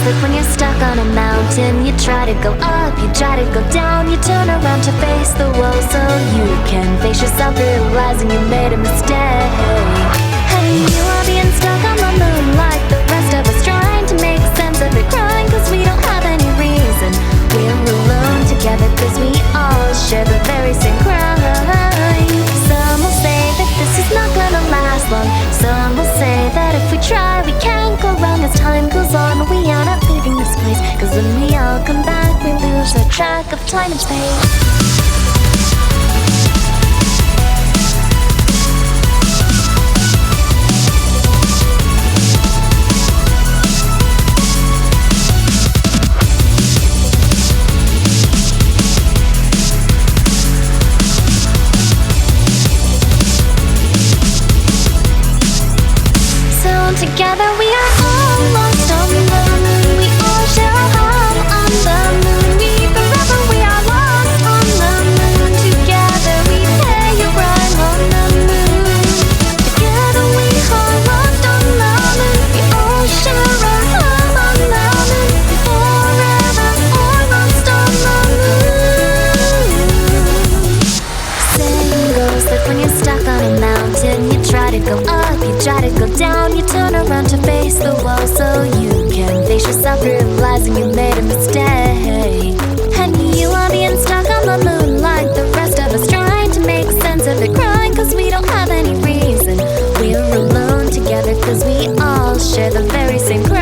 like when you're stuck on a mountain. You try to go up, you try to go down, you turn around to face the wall so you can face yourself, realizing you made a mistake. And you are being stuck on the moon like the rest of us, trying to make sense of it, crying cause we don't have any reason. We're alone together cause we all share the very same crime. Some will say that this is not gonna last long. Some will say that if we try we can't go wrong. As time goes on we are not leaving this place, cause when we all come back we lose our track of time and space. Together we are all lost on the moon. We all share a home on the moon. Forever we are lost on the moon. Together we pay a rhyme on the moon. Together we are lost on the moon. We all share a home on the moon. Forever all lost on the moon. Saying goes that when you're stuck on a mountain, you try to go up, you try to go down, you turn around to face the wall so you can face yourself, realizing you made a mistake. And you are being stuck on the moon like the rest of us, trying to make sense of it, crying cause we don't have any reason. We're alone together cause we all share the very same